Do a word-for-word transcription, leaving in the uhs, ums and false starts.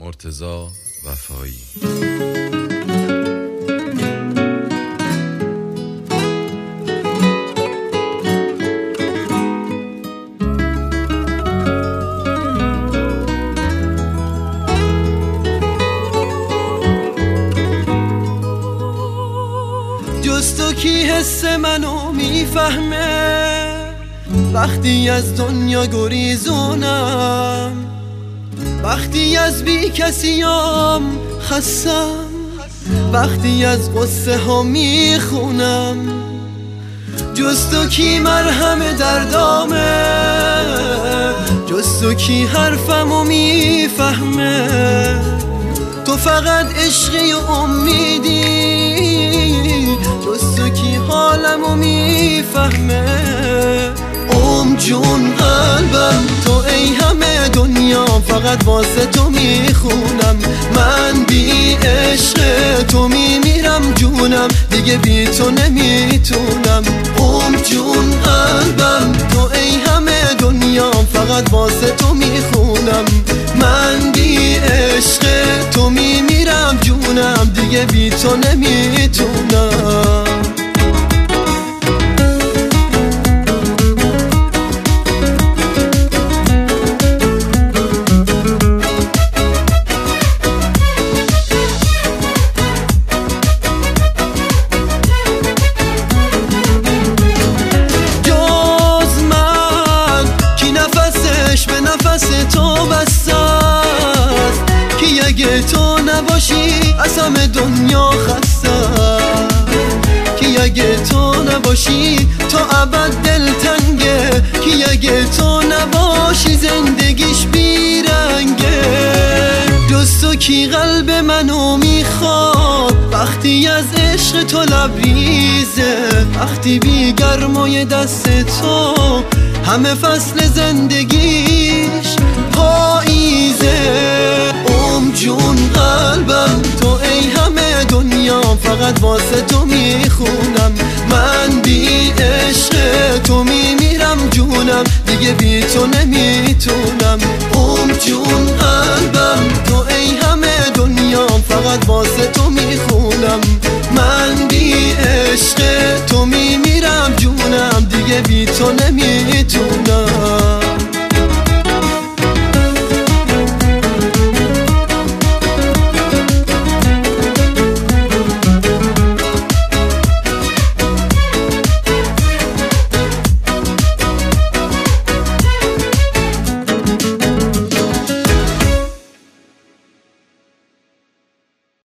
مرتضی وفایی. جز تو کی حس منو میفهمه وقتی از دنیا گریزونم، وقتی از بی کسیام خستم، وقتی از قصه ها میخونم. جز تو کی مرهم دردامه، جز تو کی حرفمو میفهمه. تو فقط عشقی و امیدی، جز تو کی حالمو میفهمه. ام جون قلبم تو ای همه دنیا، فقط واسه تو میخونم. من بی عشق تو میمیرم جونم، دیگه بی تو نمیتونم. ام جون قلبم تو ای همه دنیا، فقط واسه تو میخونم. من بی عشق تو میمیرم جونم، دیگه بی تو نمیتونم. تو بسته است که اگه تو نباشی از همه دنیا خسته است، که اگه تو نباشی تا ابد دلتنگه، که اگه تو نباشی زندگیش بیرنگه. جز تو کی قلب منو میخواد وقتی از عشق تو لبریزه، وقتی بی گرمای دست تو همه فصل زندگیش پاییزه. ام جون قلبم تو ای همه دنیا، فقط واسه تو میخونم. من بی عشق تو میمیرم جونم، دیگه بی تو نمیتونم. ام جون